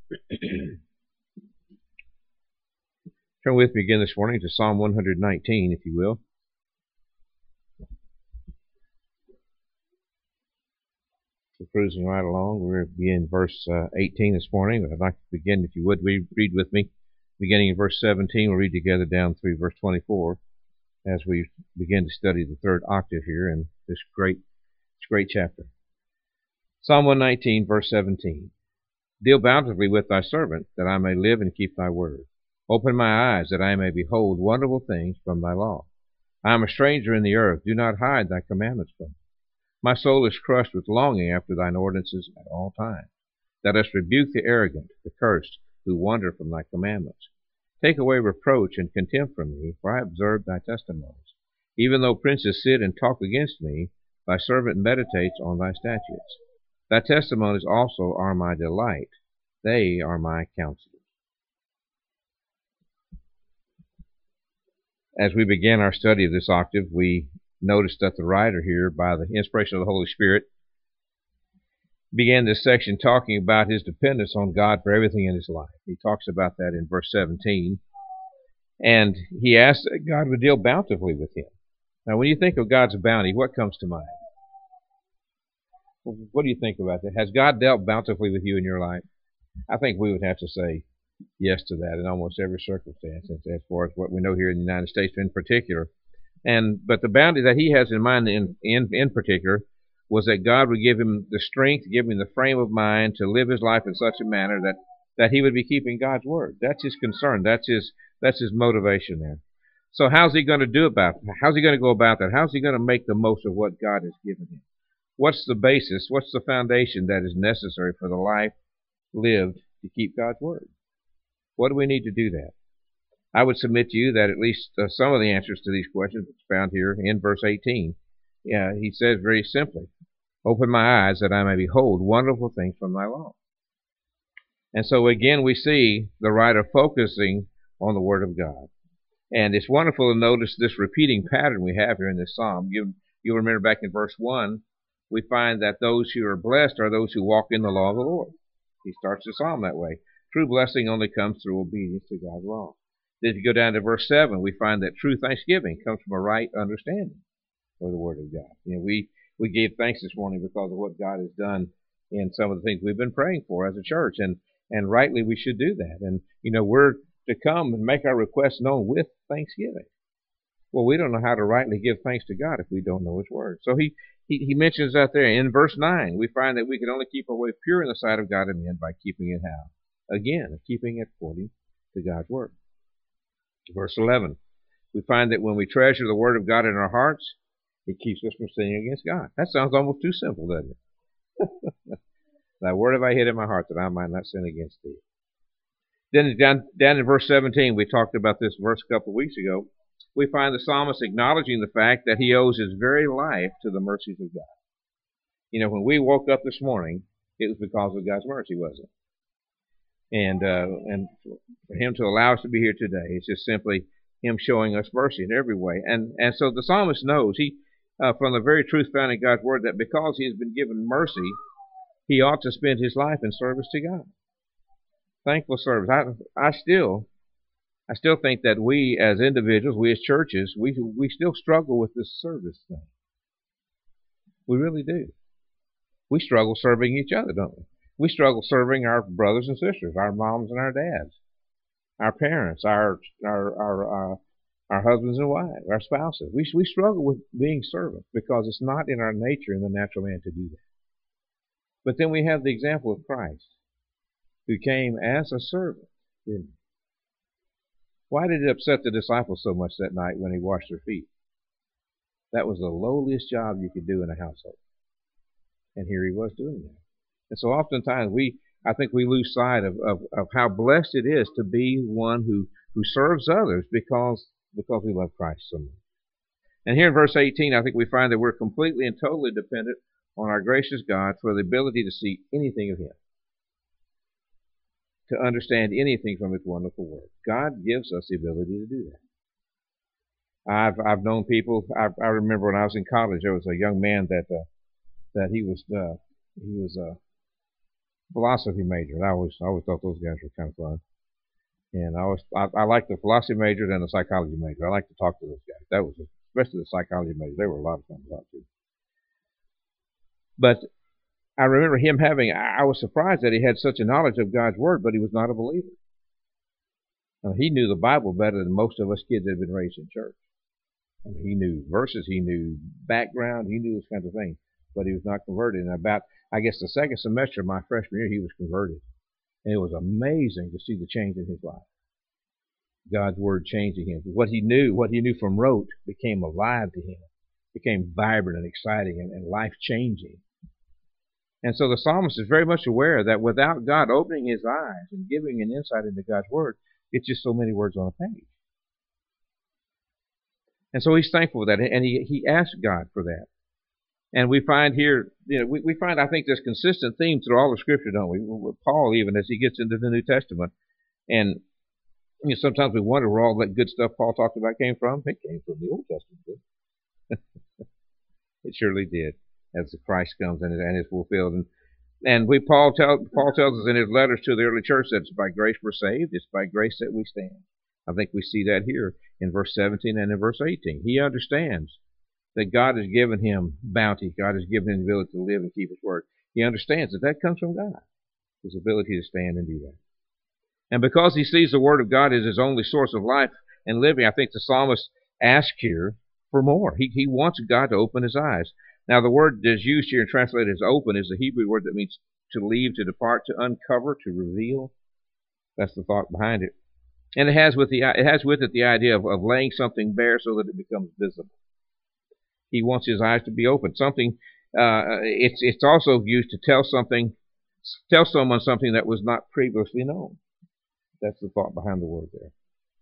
Turn with me again this morning to Psalm 119, if you will. We're cruising right along. We're beginning verse 18 this morning. I'd like to begin, if you would, read with me. Beginning in verse 17, we'll read together down through verse 24 as we begin to study the third octave here in this great chapter. Psalm 119, verse 17. Deal bountifully with thy servant, that I may live and keep thy word. Open my eyes, that I may behold wonderful things from thy law. I am a stranger in the earth. Do not hide thy commandments from me. My soul is crushed with longing after thine ordinances at all times. Thou dost rebuke the arrogant, the cursed, who wander from thy commandments. Take away reproach and contempt from me, for I observe thy testimonies. Even though princes sit and talk against me, thy servant meditates on thy statutes. Thy testimonies also are my delight. They are my counsel. As we began our study of this octave, we noticed that the writer here, by the inspiration of the Holy Spirit, began this section talking about his dependence on God for everything in his life. He talks about that in verse 17. And he asks that God would deal bountifully with him. Now, when you think of God's bounty, what comes to mind? What do you think about that? Has God dealt bountifully with you in your life? I think we would have to say yes to that in almost every circumstance, as far as what we know here in the United States in particular. But the bounty that he has in mind in particular was that God would give him the strength, give him the frame of mind to live his life in such a manner that he would be keeping God's word. That's his concern. That's his motivation there. So how's he going to do about it? How's he going to go about that? How's he going to make the most of what God has given him? What's the basis? What's the foundation that is necessary for the life lived to keep God's word? What do we need to do that? I would submit to you that at least some of the answers to these questions are found here in verse 18. He says very simply, open my eyes that I may behold wonderful things from thy law. And so again we see the writer focusing on the word of God. And it's wonderful to notice this repeating pattern we have here in this psalm. You'll remember back in verse 1, we find that those who are blessed are those who walk in the law of the Lord. He starts the psalm that way. True blessing only comes through obedience to God's law. Then if you go down to verse 7, we find that true thanksgiving comes from a right understanding of the Word of God. We gave thanks this morning because of what God has done in some of the things we've been praying for as a church, and rightly we should do that. And we're to come and make our requests known with thanksgiving. Well, we don't know how to rightly give thanks to God if we don't know His Word. So he mentions that there. In verse 9, we find that we can only keep our way pure in the sight of God and men by keeping it how? Again, keeping it according to God's Word. Verse 11, we find that when we treasure the Word of God in our hearts, it keeps us from sinning against God. That sounds almost too simple, doesn't it? Thy word have I hid in my heart, that I might not sin against thee. Then down in verse 17, we talked about this verse a couple of weeks ago. We find the psalmist acknowledging the fact that he owes his very life to the mercies of God. When we woke up this morning, it was because of God's mercy, wasn't it? And for him to allow us to be here today, it's just simply him showing us mercy in every way. And so the psalmist knows, from the very truth found in God's word, that because he has been given mercy, he ought to spend his life in service to God. Thankful service. I still think that we as individuals, we as churches, we still struggle with this service thing. We really do. We struggle serving each other, don't we? We struggle serving our brothers and sisters, our moms and our dads, our parents, our husbands and wives, our spouses. We struggle with being servants because it's not in our nature in the natural man to do that. But then we have the example of Christ, who came as a servant, didn't he? Why did it upset the disciples so much that night when he washed their feet? That was the lowliest job you could do in a household. And here he was doing that. And so oftentimes I think we lose sight of how blessed it is to be one who serves others because we love Christ so much. And here in verse 18, I think we find that we're completely and totally dependent on our gracious God for the ability to see anything of Him, to understand anything from His wonderful Word. God gives us the ability to do that. I've known people. I remember when I was in college, there was a young man that he was philosophy major, and I always thought those guys were kind of fun. And I liked the philosophy majors and the psychology major. I like to talk to those guys. That was especially the psychology major. They were a lot of fun to talk to. But I remember him having. I was surprised that he had such a knowledge of God's word, but he was not a believer. He knew the Bible better than most of us kids that had been raised in church. I mean, he knew verses, he knew background, he knew those kinds of things, but he was not converted. And about, I guess, the second semester of my freshman year, he was converted. And it was amazing to see the change in his life. God's word changing him. What he knew from rote became alive to him, became vibrant and exciting and life-changing. And so the psalmist is very much aware that without God opening his eyes and giving an insight into God's word, it's just so many words on a page. And so he's thankful for that, and he asked God for that. And we find here, we find, I think, this consistent theme through all of Scripture, don't we? With Paul, even as he gets into the New Testament. And sometimes we wonder where all that good stuff Paul talked about came from. It came from the Old Testament. It surely did, as the Christ comes and is fulfilled. And Paul tells us in his letters to the early church that it's by grace we're saved. It's by grace that we stand. I think we see that here in verse 17 and in verse 18. He understands that God has given him bounty. God has given him the ability to live and keep his word. He understands that comes from God, his ability to stand and do that. And because he sees the word of God as his only source of life and living, I think the psalmist asks here for more. He wants God to open his eyes. Now, the word that's used here and translated as open is the Hebrew word that means to leave, to depart, to uncover, to reveal. That's the thought behind it. And it has with it the idea of laying something bare so that it becomes visible. He wants his eyes to be open. It's also used to tell someone something that was not previously known. That's the thought behind the word there.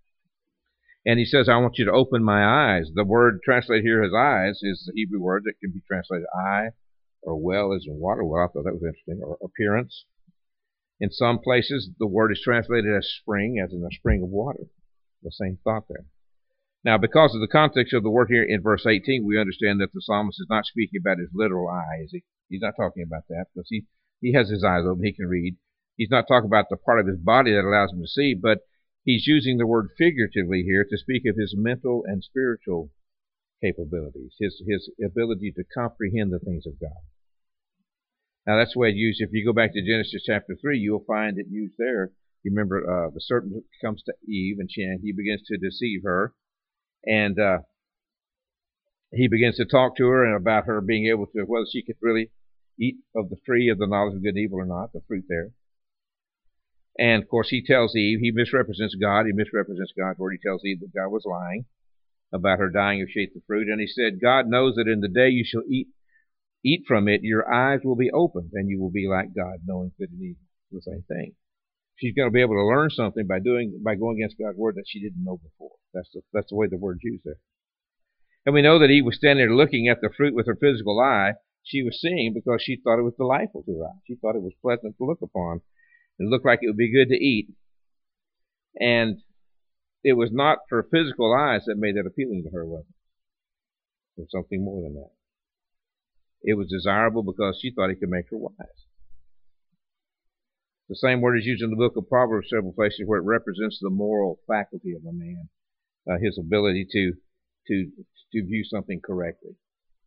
And he says, I want you to open my eyes. The word translated here as eyes is the Hebrew word that can be translated eye, or well as in water. Well, I thought that was interesting. Or appearance. In some places, the word is translated as spring, as in a spring of water. The same thought there. Now, because of the context of the word here in verse 18, we understand that the psalmist is not speaking about his literal eye, is he? He's not talking about that, because he has his eyes open, he can read. He's not talking about the part of his body that allows him to see, but he's using the word figuratively here to speak of his mental and spiritual capabilities, his ability to comprehend the things of God. Now, that's the way it's used. If you go back to Genesis chapter 3, you'll find it used there. You remember the serpent comes to Eve, and he begins to deceive her. And he begins to talk to her and about her being able to, whether she could really eat of the tree of the knowledge of good and evil or not, the fruit there. And, of course, he tells Eve, he misrepresents God. He misrepresents God's word. He tells Eve that God was lying about her dying if she ate the fruit. And he said, God knows that in the day you shall eat from it, your eyes will be opened, and you will be like God, knowing good and evil. The same thing. She's going to be able to learn something by going against God's word that she didn't know before. That's the way the word's used there. And we know that Eve was standing there looking at the fruit with her physical eye. She was seeing because she thought it was delightful to her eye. She thought it was pleasant to look upon. It looked like it would be good to eat. And it was not her physical eyes that made that appealing to her, was it? It was something more than that. It was desirable because she thought it could make her wise. The same word is used in the book of Proverbs several places where it represents the moral faculty of a man, his ability to view something correctly.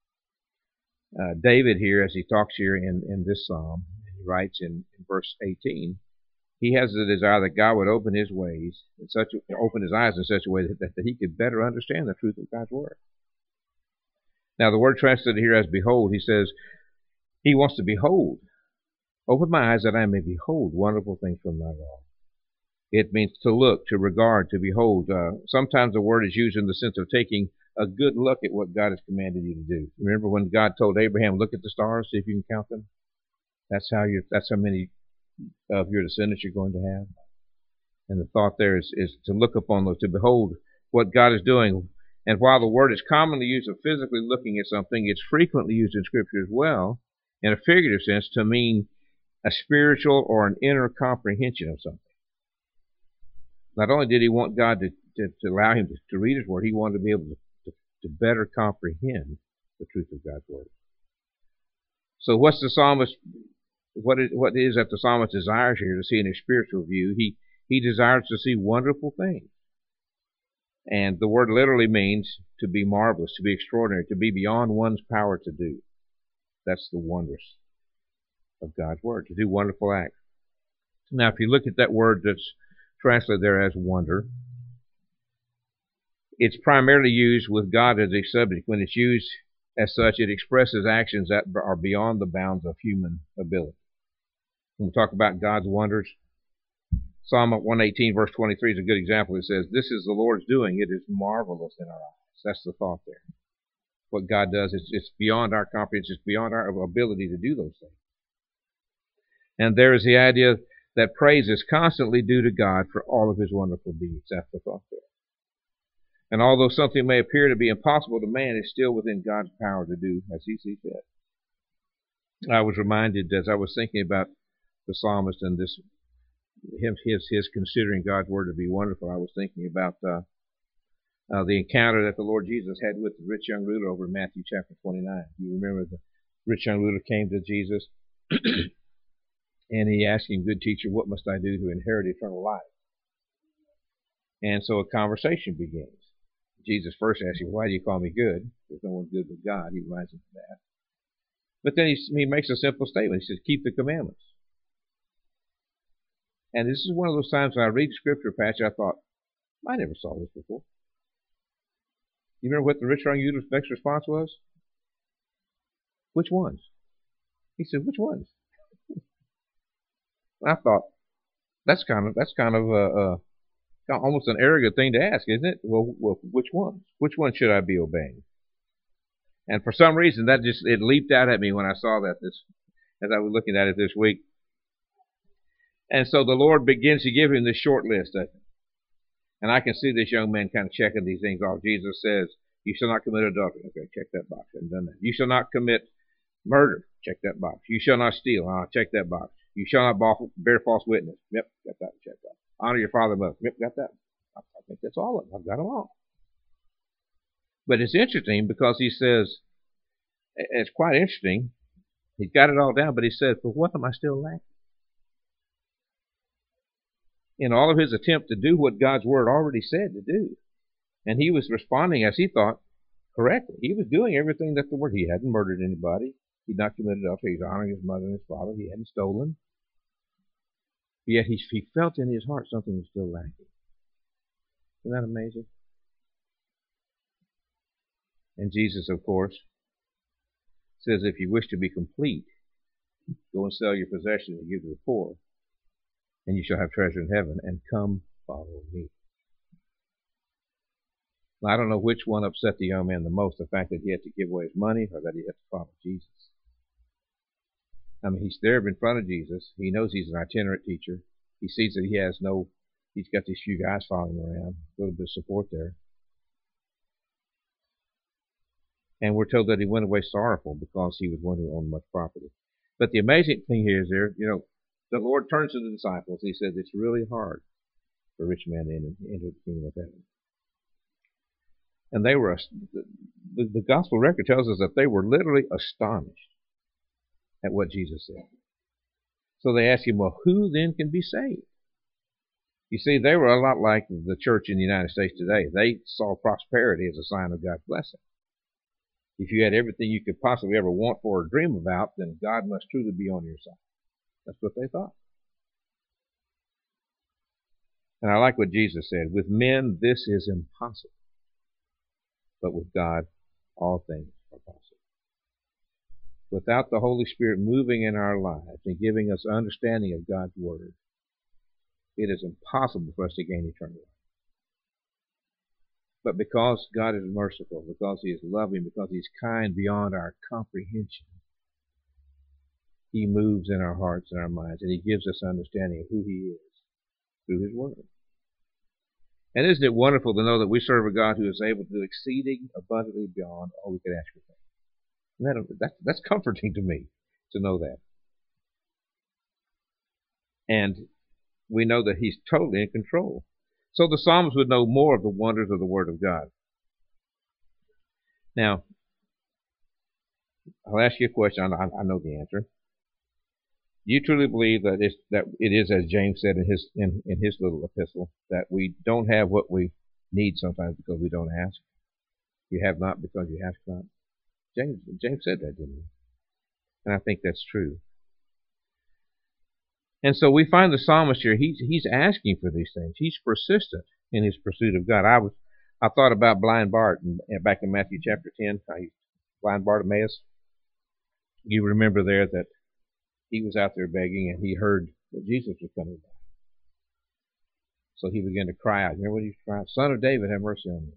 David here, as he talks here in this psalm, he writes in verse 18, he has the desire that God would open his ways, open his eyes in such a way that he could better understand the truth of God's word. Now, the word translated here as behold, he says, he wants to behold. Open my eyes that I may behold wonderful things from thy law. It means to look, to regard, to behold. Sometimes the word is used in the sense of taking a good look at what God has commanded you to do. Remember when God told Abraham, look at the stars, see if you can count them? That's how many of your descendants you're going to have. And the thought there is to look upon those, to behold what God is doing. And while the word is commonly used of physically looking at something, it's frequently used in Scripture as well, in a figurative sense, to mean a spiritual or an inner comprehension of something. Not only did he want God to allow him to read his word, he wanted to be able to better comprehend the truth of God's word. So what's the psalmist what it is that the psalmist desires here to see in a spiritual view. He desires to see wonderful things. And the word literally means to be marvelous, to be extraordinary, to be beyond one's power to do. That's the wonders of God's word, to do wonderful acts. Now, if you look at that word that's translated there as wonder, it's primarily used with God as a subject. When it's used as such, it expresses actions that are beyond the bounds of human ability. When we talk about God's wonders, Psalm 118 verse 23 is a good example. It says, "This is the Lord's doing. It is marvelous in our eyes." That's the thought there. What God does, it's beyond our comprehension. It's beyond our ability to do those things. And there is the idea that praise is constantly due to God for all of his wonderful deeds. That's the thought there. And although something may appear to be impossible to man, it's still within God's power to do as he sees fit. I was reminded as I was thinking about the psalmist and this, his considering God's word to be wonderful, I was thinking about the encounter that the Lord Jesus had with the rich young ruler over in Matthew chapter 29. You remember the rich young ruler came to Jesus and he asked him, "Good teacher, what must I do to inherit eternal life?" And so a conversation begins. Jesus first asks him, "Why do you call me good? There's no one good but God." He reminds him of that. But then he makes a simple statement. He says, "Keep the commandments." And this is one of those times when I read the scripture passage, I thought, I never saw this before. You remember what the rich young ruler's next response was? "Which ones?" He said, "Which ones?" I thought, that's kind of almost an arrogant thing to ask, isn't it? Well, which ones? Which ones should I be obeying? And for some reason, it leaped out at me when I saw that as I was looking at it this week. And so the Lord begins to give him this short list. And I can see this young man kind of checking these things off. Jesus says, "You shall not commit adultery." Okay, check that box. I haven't done that. "You shall not commit murder." Check that box. "You shall not steal." Check that box. "You shall not bear false witness." Yep, got that checked off. "Honor your father and mother." Yep, got that. I think that's all of them. I've got them all. But it's interesting because he says, it's quite interesting. He's got it all down, but he says, "But what am I still lacking?" In all of his attempt to do what God's word already said to do. And he was responding, as he thought, correctly. He was doing everything that the word. He hadn't murdered anybody. He'd not committed adultery. He was honoring his mother and his father. He hadn't stolen. Yet he felt in his heart something was still lacking. Isn't that amazing? And Jesus, of course, says, "If you wish to be complete, go and sell your possessions and give to the poor, and you shall have treasure in heaven, and come follow me." Now, I don't know which one upset the young man the most, the fact that he had to give away his money or that he had to follow Jesus. I mean, he's there in front of Jesus. He knows he's an itinerant teacher. He sees that he's got these few guys following him around, a little bit of support there. And we're told that he went away sorrowful because he was one who owned much property. But the amazing thing here is the Lord turns to the disciples. He says it's really hard for a rich man to enter the kingdom of heaven. And they were, the gospel record tells us that they were literally astonished at what Jesus said. So they asked him, "Well, who then can be saved?" You see, they were a lot like the church in the United States today. They saw prosperity as a sign of God's blessing. If you had everything you could possibly ever want for or dream about, then God must truly be on your side. That's what they thought. And I like what Jesus said. With men, this is impossible. But with God, all things are possible. Without the Holy Spirit moving in our lives and giving us understanding of God's Word, it is impossible for us to gain eternal life. But because God is merciful, because He is loving, because He's kind beyond our comprehension, He moves in our hearts and our minds, and He gives us understanding of who He is through His Word. And isn't it wonderful to know that we serve a God who is able to do exceeding abundantly beyond all we could ask or think? That's comforting to me to know that. And we know that He's totally in control. So the psalmist would know more of the wonders of the Word of God. Now, I'll ask you a question. I know the answer. you truly believe that it is as James said in his little epistle, that we don't have what we need sometimes because we don't ask. You have not because you ask not. James said that, didn't he? And I think that's true. And so we find the psalmist here. He's asking for these things. He's persistent in his pursuit of God. I thought about blind Bart back in Matthew chapter 10. Blind Bartimaeus. You remember there that he was out there begging, and he heard that Jesus was coming by. So he began to cry out. Remember what he was crying? Son of David, have mercy on me.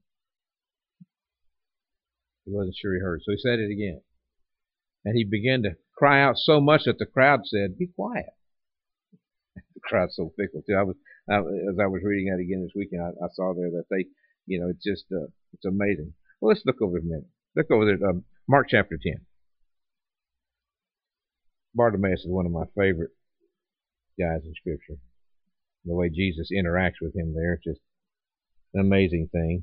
He wasn't sure he heard, so he said it again. And he began to cry out so much that the crowd said, "Be quiet." The crowd's so fickle too. As I was reading that again this weekend, I saw there that they, it's just it's amazing. Well, let's look over a minute. Look over there, Mark chapter 10. Bartimaeus is one of my favorite guys in Scripture. The way Jesus interacts with him there, it's just an amazing thing.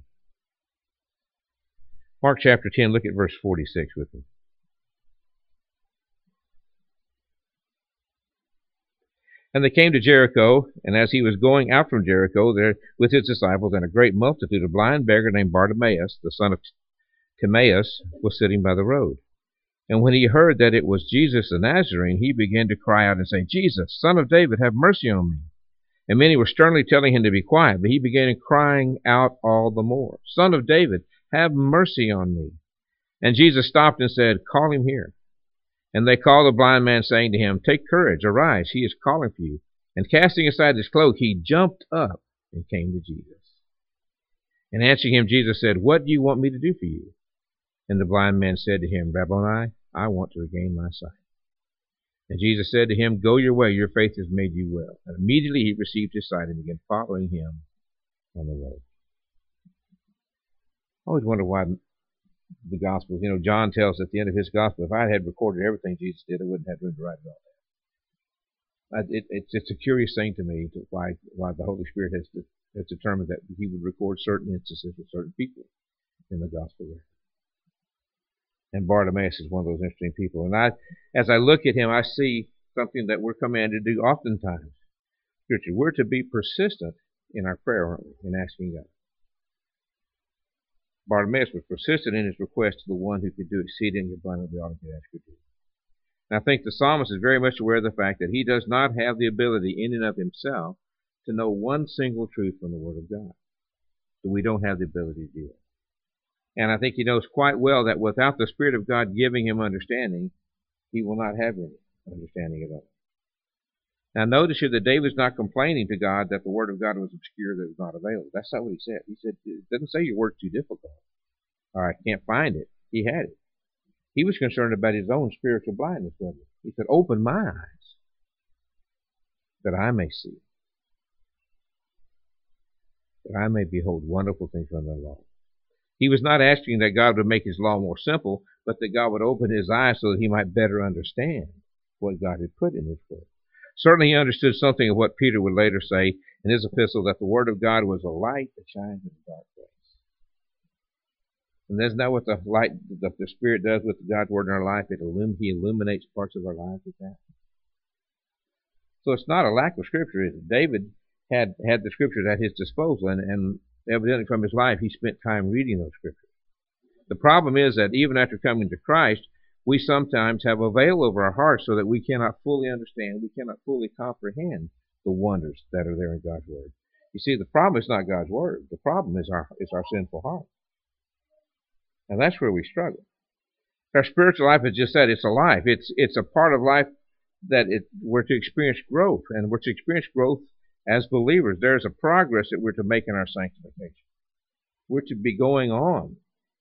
Mark chapter 10, look at verse 46 with me. And they came to Jericho, and as he was going out from Jericho there with his disciples and a great multitude, a blind beggar named Bartimaeus, the son of Timaeus, was sitting by the road. And when he heard that it was Jesus the Nazarene, he began to cry out and say, "Jesus, Son of David, have mercy on me." And many were sternly telling him to be quiet, but he began crying out all the more, "Son of David, have mercy on me." And Jesus stopped and said, "Call him here." And they called the blind man, saying to him, "Take courage, arise, he is calling for you." And casting aside his cloak, he jumped up and came to Jesus. And answering him, Jesus said, "What do you want me to do for you?" And the blind man said to him, "Rabboni, I want to regain my sight." And Jesus said to him, "Go your way, your faith has made you well." And immediately he received his sight and began following him on the road. I always wonder why the Gospels, John tells at the end of his Gospel, if I had recorded everything Jesus did, I wouldn't have room to write about that. It's a curious thing to me why the Holy Spirit has determined that he would record certain instances with certain people in the Gospel there. And Bartimaeus is one of those interesting people. And as I look at him, I see something that we're commanded to do oftentimes. Scripture, we're to be persistent in our prayer, aren't we, in asking God. Bartimaeus was persistent in his request to the one who could do exceedingly abundantly all he could ask or do. And I think the psalmist is very much aware of the fact that he does not have the ability in and of himself to know one single truth from the Word of God. So we don't have the ability to do it. And I think he knows quite well that without the Spirit of God giving him understanding, he will not have any understanding at all. Now notice here that David's not complaining to God that the Word of God was obscure, that it was not available. That's not what he said. He said, it doesn't say your word's too difficult, or I can't find it. He had it. He was concerned about his own spiritual blindness, wasn't he? He said, "Open my eyes that I may see, that I may behold wonderful things from thy law." He was not asking that God would make his law more simple, but that God would open his eyes so that he might better understand what God had put in his word. Certainly he understood something of what Peter would later say in his epistle, that the Word of God was a light that shines in a dark place. And isn't that what the light that the Spirit does with God's Word in our life? He illuminates parts of our lives with that. So it's not a lack of Scripture, is it? David had the Scriptures at his disposal, and evidently from his life he spent time reading those Scriptures. The problem is that even after coming to Christ, we sometimes have a veil over our hearts so that we cannot fully understand, we cannot fully comprehend the wonders that are there in God's Word. You see, the problem is not God's Word. The problem is our sinful heart. And that's where we struggle. Our spiritual life is just that. It's a life. It's a part of life that we're to experience growth. And we're to experience growth as believers. There's a progress that we're to make in our sanctification. We're to be going on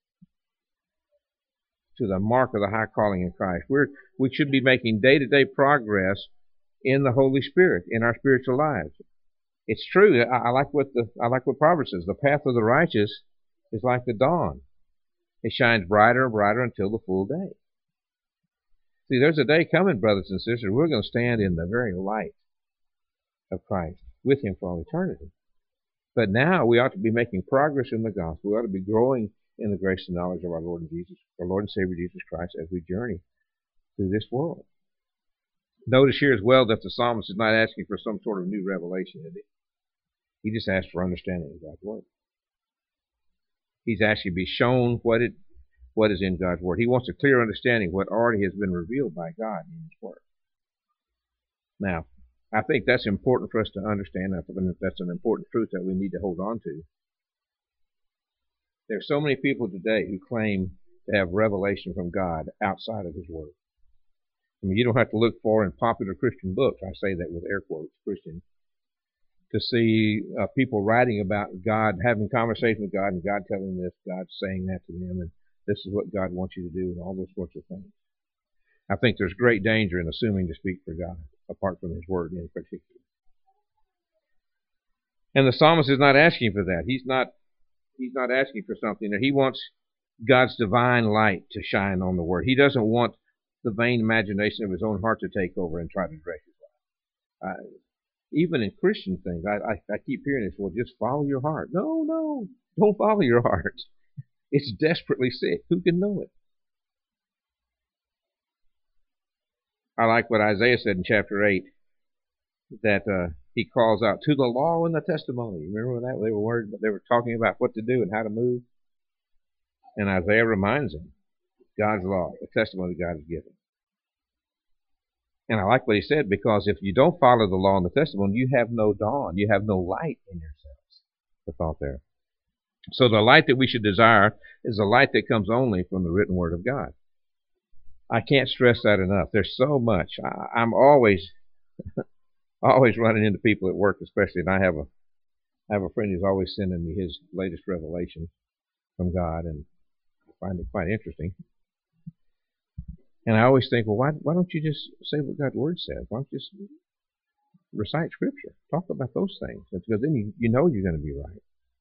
to the mark of the high calling in Christ. We should be making day-to-day progress in the Holy Spirit, in our spiritual lives. It's true. I like what Proverbs says. The path of the righteous is like the dawn. It shines brighter and brighter until the full day. See, there's a day coming, brothers and sisters, we're going to stand in the very light of Christ with Him for all eternity. But now we ought to be making progress in the gospel. We ought to be growing in the grace and knowledge of our Lord and Savior Jesus Christ as we journey through this world. Notice here as well that the psalmist is not asking for some sort of new revelation, is he? He just asked for understanding of God's word. He's asking to be shown what is in God's word. He wants a clear understanding of what already has been revealed by God in his word. Now, I think that's important for us to understand. I think that's an important truth that we need to hold on to. There are so many people today who claim to have revelation from God outside of his word. I mean, you don't have to look for in popular Christian books, I say that with air quotes, Christian, to see people writing about God, having conversation with God, and God telling this, God saying that to them, and this is what God wants you to do, and all those sorts of things. I think there's great danger in assuming to speak for God, apart from his word in particular. And the psalmist is not asking for that. He's not asking for something. He wants God's divine light to shine on the word. He doesn't want the vain imagination of his own heart to take over and try to direct his life. Even in Christian things, I keep hearing this, well, just follow your heart. No, don't follow your heart. It's desperately sick. Who can know it? I like what Isaiah said in chapter 8, that he calls out to the law and the testimony. Remember that? They were worried, but they were talking about what to do and how to move. And Isaiah reminds them, God's law, the testimony God has given. And I like what he said, because if you don't follow the law and the testimony, you have no dawn. You have no light in yourselves. The thought there. So the light that we should desire is the light that comes only from the written word of God. I can't stress that enough. There's so much. I'm always running into people at work, especially, and I have a friend who's always sending me his latest revelation from God, and I find it quite interesting. And I always think, well, why don't you just say what God's word says? Why don't you just recite Scripture? Talk about those things, because then you know you're going to be right.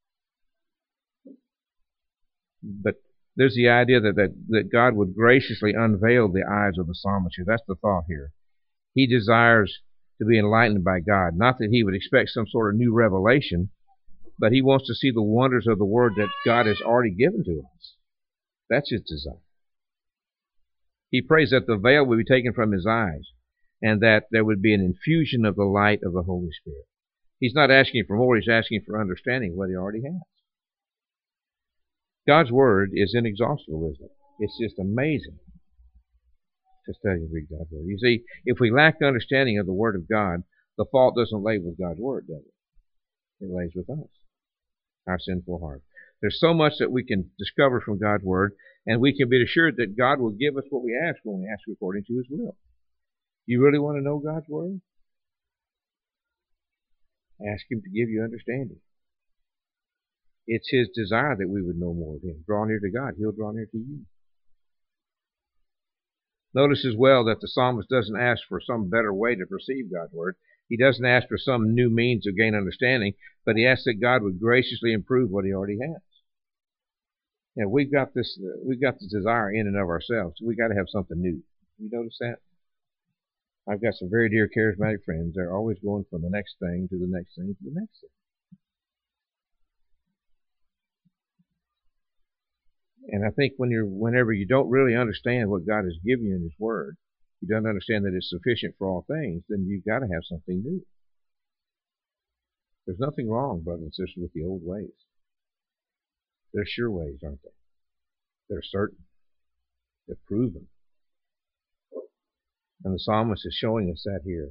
But there's the idea that God would graciously unveil the eyes of the psalmist. That's the thought here. He desires to be enlightened by God. Not that he would expect some sort of new revelation, but he wants to see the wonders of the word that God has already given to us. That's his desire. He prays that the veil would be taken from his eyes, and that there would be an infusion of the light of the Holy Spirit. He's not asking for more, he's asking for understanding of what he already has. God's word is inexhaustible, isn't it? It's just amazing to study and read God's word. You see, if we lack understanding of the word of God, the fault doesn't lay with God's word, does it? It lays with us, our sinful heart. There's so much that we can discover from God's word, and we can be assured that God will give us what we ask when we ask according to his will. You really want to know God's word? Ask him to give you understanding. It's his desire that we would know more of him. Draw near to God, he'll draw near to you. Notice as well that the psalmist doesn't ask for some better way to perceive God's word. He doesn't ask for some new means to gain understanding, but he asks that God would graciously improve what he already has. Now, we've got this desire in and of ourselves. We've got to have something new. You notice that? I've got some very dear charismatic friends. They're always going from the next thing to the next thing to the next thing. And I think whenever you don't really understand what God has given you in his word, you don't understand that it's sufficient for all things, then you've got to have something new. There's nothing wrong, brothers and sisters, with the old ways. They're sure ways, aren't they? They're certain. They're proven. And the psalmist is showing us that here.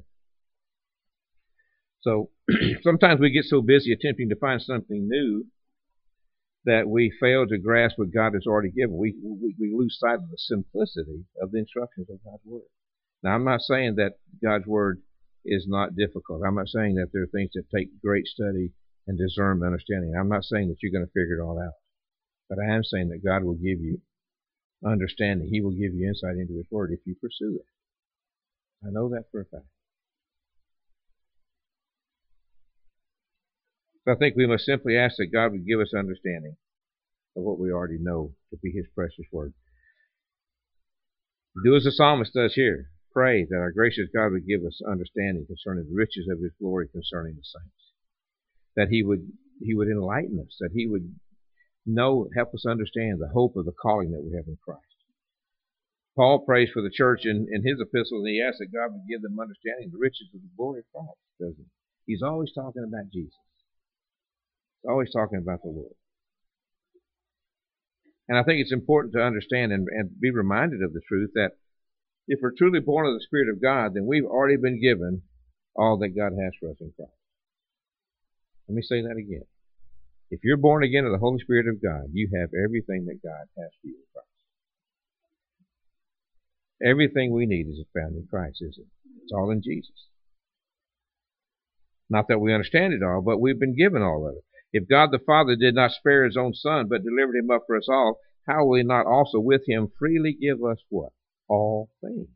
So sometimes we get so busy attempting to find something new that we fail to grasp what God has already given. We lose sight of the simplicity of the instructions of God's word. Now, I'm not saying that God's word is not difficult. I'm not saying that there are things that take great study and discernment, understanding. I'm not saying that you're going to figure it all out. But I am saying that God will give you understanding. He will give you insight into his word if you pursue it. I know that for a fact. So I think we must simply ask that God would give us understanding of what we already know to be his precious word. Do as the psalmist does here. Pray that our gracious God would give us understanding concerning the riches of his glory concerning the saints. That he would enlighten us. That he would help us understand the hope of the calling that we have in Christ. Paul prays for the church in his epistle, and he asks that God would give them understanding of the riches of the glory of Christ, doesn't he? He's always talking about Jesus. He's always talking about the Lord. And I think it's important to understand and be reminded of the truth that if we're truly born of the Spirit of God, then we've already been given all that God has for us in Christ. Let me say that again. If you're born again of the Holy Spirit of God, you have everything that God has for you in Christ. Everything we need is found in Christ, isn't it? It's all in Jesus. Not that we understand it all, but we've been given all of it. If God the Father did not spare his own Son, but delivered him up for us all, how will he not also with him freely give us what? All things.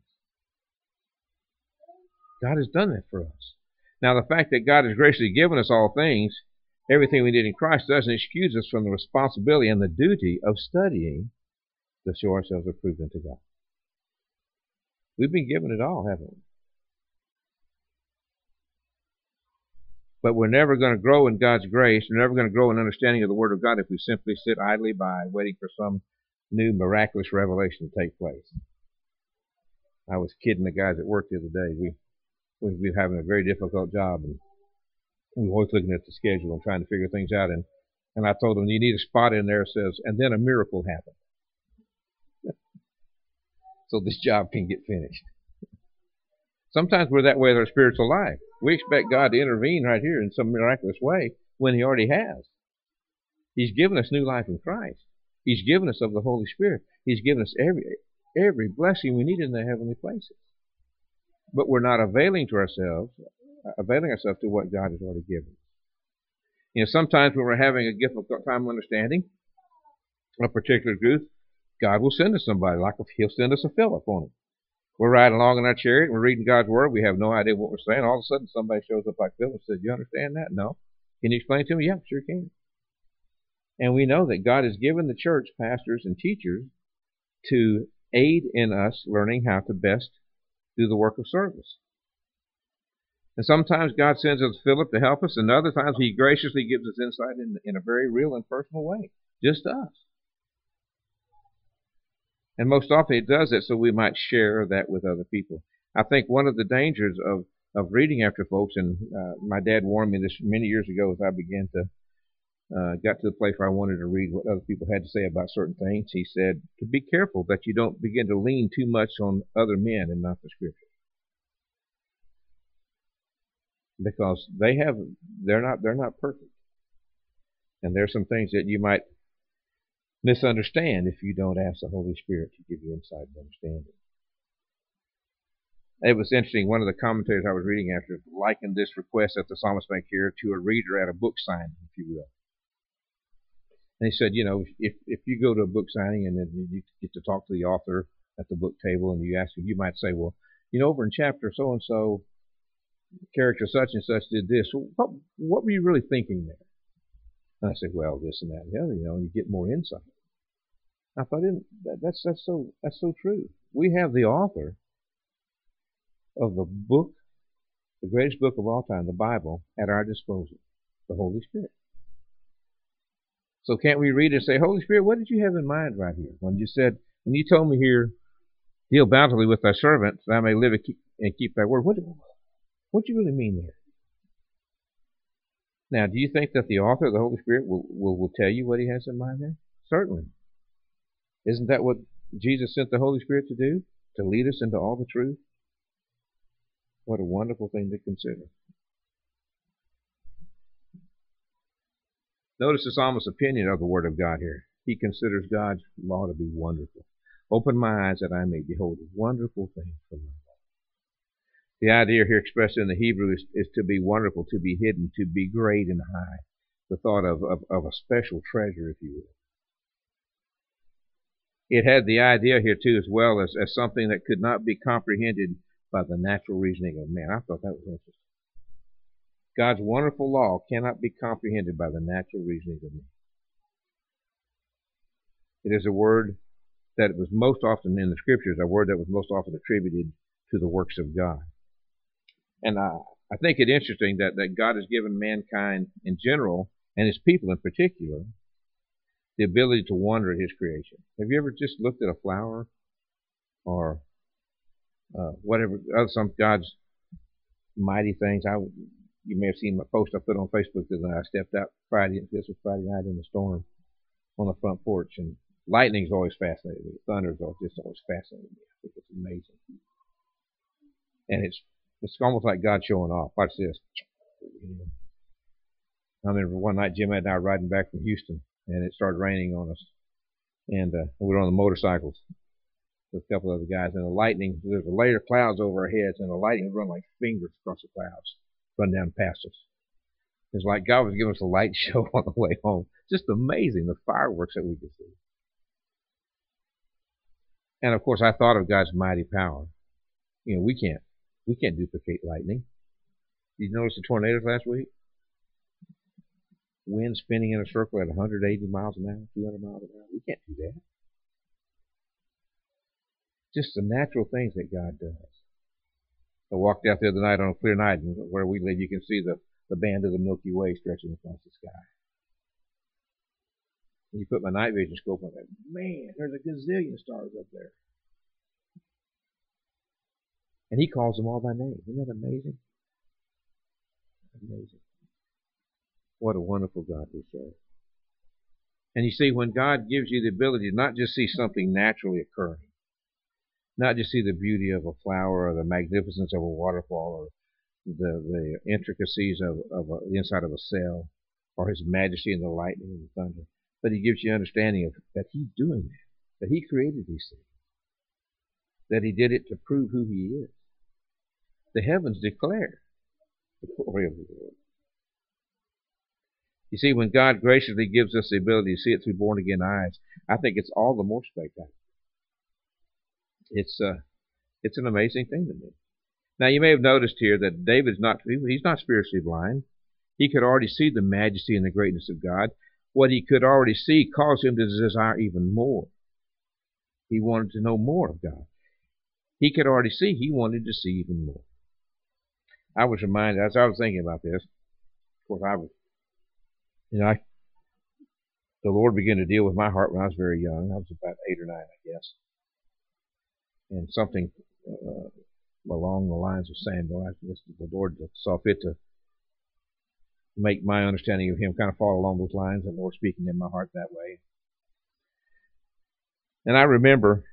God has done that for us. Now, the fact that God has graciously given us all things, everything we need in Christ, doesn't excuse us from the responsibility and the duty of studying to show ourselves approved unto God. We've been given it all, haven't we? But we're never going to grow in God's grace. We're never going to grow in understanding of the Word of God if we simply sit idly by waiting for some new miraculous revelation to take place. I was kidding the guys at work the other day. We were having a very difficult job, and we were always looking at the schedule and trying to figure things out. And I told them, you need a spot in there that says, and then a miracle happened. So this job can get finished. Sometimes we're that way with our spiritual life. We expect God to intervene right here in some miraculous way when he already has. He's given us new life in Christ. He's given us of the Holy Spirit. He's given us every blessing we need in the heavenly places. But we're not availing ourselves to what God has already given us. You know, sometimes when we're having a difficult time understanding a particular truth, God will send us somebody, like he'll send us a Philip on it. We're riding along in our chariot, we're reading God's Word, we have no idea what we're saying. All of a sudden somebody shows up like Philip and says, you understand that? No. Can you explain it to me? Yeah, sure can. And we know that God has given the church pastors and teachers to aid in us learning how to best do the work of service. And sometimes God sends us Philip to help us, and other times he graciously gives us insight in a very real and personal way, just us. And most often it does it so we might share that with other people. I think one of the dangers of reading after folks, and my dad warned me this many years ago as I began to got to the place where I wanted to read what other people had to say about certain things. He said to be careful that you don't begin to lean too much on other men and not the Scripture. Because they're not perfect. And there's some things that you might misunderstand if you don't ask the Holy Spirit to give you insight and understanding. It was interesting, one of the commentators I was reading after likened this request that the psalmist make here to a reader at a book signing, if you will. And he said, you know, if you go to a book signing and then you get to talk to the author at the book table and you ask him, you might say, well, you know, over in chapter so-and-so, character such and such did this. What were you really thinking there? And I said, well, this and that and the other, you know, and you get more insight. I thought, that's so true. We have the author of the book, the greatest book of all time, the Bible, at our disposal, the Holy Spirit. So can't we read it and say, Holy Spirit, what did you have in mind right here? When you told me here, deal bountifully with thy servant, that I may live and keep thy word. What do you really mean there? Now, do you think that the author of the Holy Spirit will tell you what he has in mind there? Certainly. Isn't that what Jesus sent the Holy Spirit to do? To lead us into all the truth? What a wonderful thing to consider. Notice the psalmist's opinion of the Word of God here. He considers God's law to be wonderful. Open my eyes that I may behold wonderful things from thy law. The idea here expressed in the Hebrew is to be wonderful, to be hidden, to be great and high. The thought of a special treasure, if you will. It had the idea here, too, as well as something that could not be comprehended by the natural reasoning of man. I thought that was interesting. God's wonderful law cannot be comprehended by the natural reasoning of man. It is a word that was most often in the Scriptures, a word that was most often attributed to the works of God. And I think it interesting that God has given mankind in general, and his people in particular, the ability to wonder at his creation. Have you ever just looked at a flower or whatever other some God's mighty things. You may have seen my post I put on Facebook the other night. I stepped out Friday. This was Friday night in the storm on the front porch, and lightning's always fascinated me. Thunder's just always fascinated me. I think it's amazing, and it's almost like God showing off. Watch this. I remember one night Jim and I were riding back from Houston, and it started raining on us, and we were on the motorcycles with a couple of other guys, and the lightning, there's a layer of clouds over our heads, and the lightning would run like fingers across the clouds, run down past us. It's like God was giving us a light show on the way home. Just amazing, the fireworks that we could see. And of course, I thought of God's mighty power. You know, we can't duplicate lightning. Did you notice the tornadoes last week? Wind spinning in a circle at 180 miles an hour, 200 miles an hour. We can't do that. Just the natural things that God does. I walked out the other night on a clear night, and where we live, you can see the band of the Milky Way stretching across the sky. And you put my night vision scope on that, man, there's a gazillion stars up there. And He calls them all by name. Isn't that amazing? Amazing. What a wonderful God we serve. And you see, when God gives you the ability to not just see something naturally occurring, not just see the beauty of a flower or the magnificence of a waterfall or the intricacies of the inside of a cell or His majesty in the lightning and the thunder, but He gives you understanding of that He's doing that He created these things, that He did it to prove who He is. The heavens declare the glory of the Lord. You see, when God graciously gives us the ability to see it through born-again eyes, I think it's all the more spectacular. It's an amazing thing to me. Now, you may have noticed here that David's he's not spiritually blind. He could already see the majesty and the greatness of God. What he could already see caused him to desire even more. He wanted to know more of God. He could already see, he wanted to see even more. I was reminded, as I was thinking about this, of course, the Lord began to deal with my heart when I was very young. I was about 8 or 9, I guess. And something along the lines of Samuel, I guess the Lord saw fit to make my understanding of Him kind of fall along those lines, and the Lord speaking in my heart that way. And I remember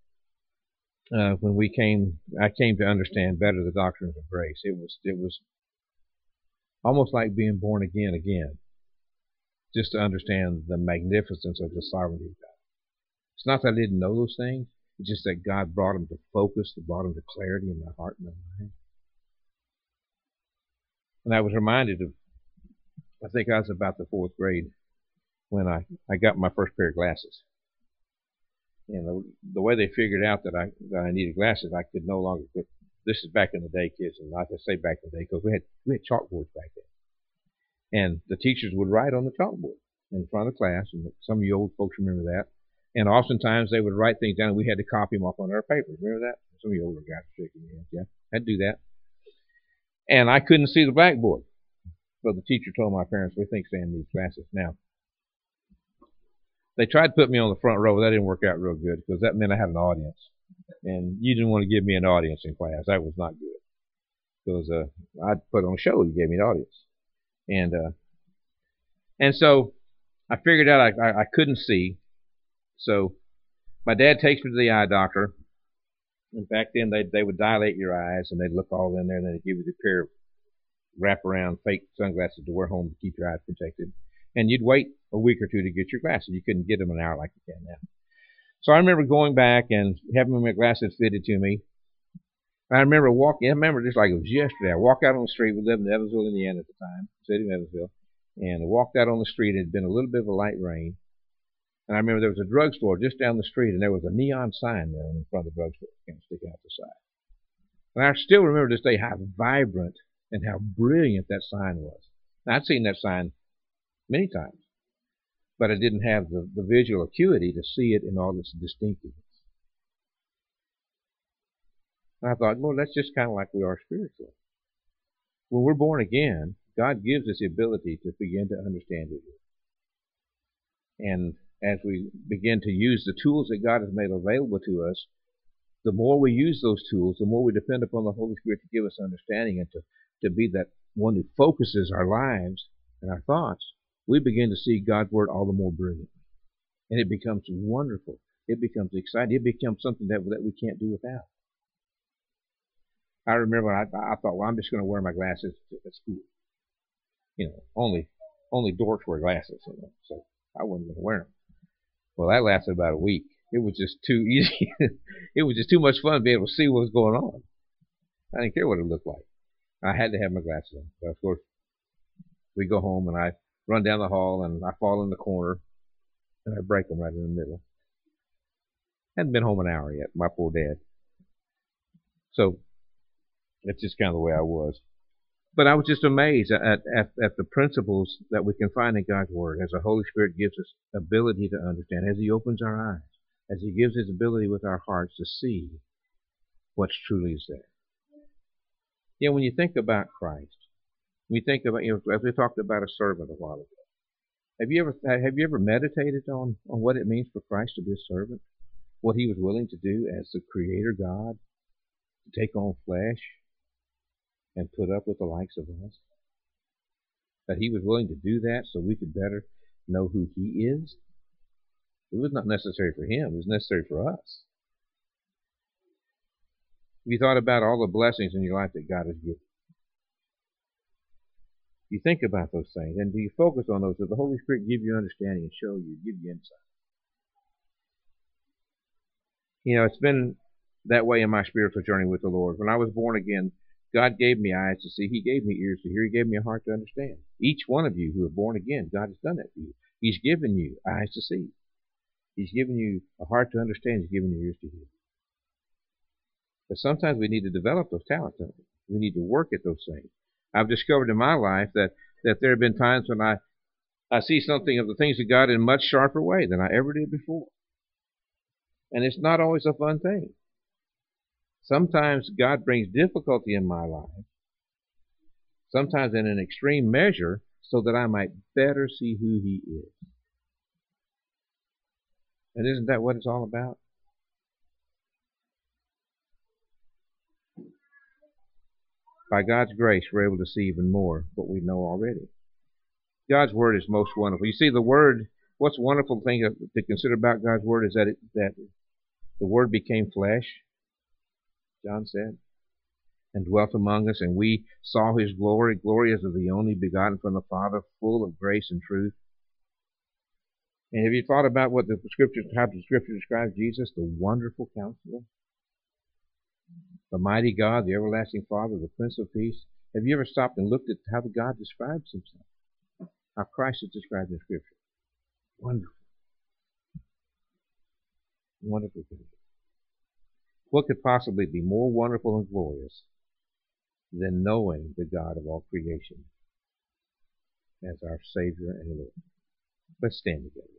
when I came to understand better the doctrines of grace. It was almost like being born again, just to understand the magnificence of the sovereignty of God. It's not that I didn't know those things. It's just that God brought them to focus, brought them to clarity in my heart and my mind. And I was reminded of, I think I was about the 4th grade when I got my first pair of glasses. And the way they figured out that I needed glasses, I could no longer. This is back in the day, kids, and not to say back in the day, because we had chalkboards back then, and the teachers would write on the chalkboard in front of the class, and some of you old folks remember that. And oftentimes they would write things down, and we had to copy them off on our paper. Remember that? Some of you older guys are shaking your heads. Yeah, I had to do that. And I couldn't see the blackboard, so the teacher told my parents, "We think Sam needs glasses." Now, they tried to put me on the front row, but that didn't work out real good because that meant I had an audience. And you didn't want to give me an audience in class. That was not good. Because I'd put on a show, you gave me an audience. And so I figured out I couldn't see. So my dad takes me to the eye doctor. And back then they would dilate your eyes and they'd look all in there and then they'd give you the pair of wraparound fake sunglasses to wear home to keep your eyes protected. And you'd wait a week or two to get your glasses. You couldn't get them an hour like you can now. So I remember going back and having my glasses fitted to me. I remember just like it was yesterday. I walked out on the street. We lived in Evansville, Indiana at the time, city of Evansville. And I walked out on the street. It had been a little bit of a light rain. And I remember there was a drugstore just down the street, and there was a neon sign there in front of the drugstore, kind of sticking out the side. And I still remember this day how vibrant and how brilliant that sign was. Now, I'd seen that sign many times, but I didn't have the visual acuity to see it in all its distinctiveness. And I thought, Lord, that's just kind of like we are spiritually. When we're born again, God gives us the ability to begin to understand it. And as we begin to use the tools that God has made available to us, the more we use those tools, the more we depend upon the Holy Spirit to give us understanding and to be that one who focuses our lives and our thoughts, we begin to see God's Word all the more brilliantly. And it becomes wonderful. It becomes exciting. It becomes something that we can't do without. I remember I thought, well, I'm just going to wear my glasses at school. Only dorks wear glasses, so I wasn't going to wear them. Well, that lasted about a week. It was just too easy. It was just too much fun to be able to see what was going on. I didn't care what it looked like. I had to have my glasses on. But of course, we go home and I run down the hall and I fall in the corner and I break them right in the middle. Hadn't been home an hour yet, my poor dad. So that's just kind of the way I was. But I was just amazed at the principles that we can find in God's Word as the Holy Spirit gives us ability to understand, as He opens our eyes, as He gives His ability with our hearts to see what's truly is there. When you think about Christ, when you think about, as we talked about a servant a while ago, have you ever meditated on what it means for Christ to be a servant? What He was willing to do as the Creator God, to take on flesh and put up with the likes of us? That He was willing to do that so we could better know who He is? It was not necessary for Him. It was necessary for us. Have you thought about all the blessings in your life that God has given? You think about those things, and do you focus on those? Does the Holy Spirit give you understanding and show you, give you insight? It's been that way in my spiritual journey with the Lord. When I was born again, God gave me eyes to see. He gave me ears to hear. He gave me a heart to understand. Each one of you who are born again, God has done that for you. He's given you eyes to see. He's given you a heart to understand. He's given you ears to hear. But sometimes we need to develop those talents. We need to work at those things. I've discovered in my life that there have been times when I see something of the things of God in a much sharper way than I ever did before. And it's not always a fun thing. Sometimes God brings difficulty in my life, sometimes in an extreme measure, so that I might better see who He is. And isn't that what it's all about? By God's grace, we're able to see even more what we know already. God's Word is most wonderful. You see, the Word, what's a wonderful thing to consider about God's Word is that the Word became flesh, John said, and dwelt among us, and we saw His glory, glory as of the only begotten from the Father, full of grace and truth. And have you thought about how the Scripture describes Jesus, the wonderful Counselor, the mighty God, the everlasting Father, the Prince of Peace? Have you ever stopped and looked at how the God describes Himself? How Christ is described in Scripture? Wonderful. Wonderful thing. What could possibly be more wonderful and glorious than knowing the God of all creation as our Savior and Lord? Let's stand together.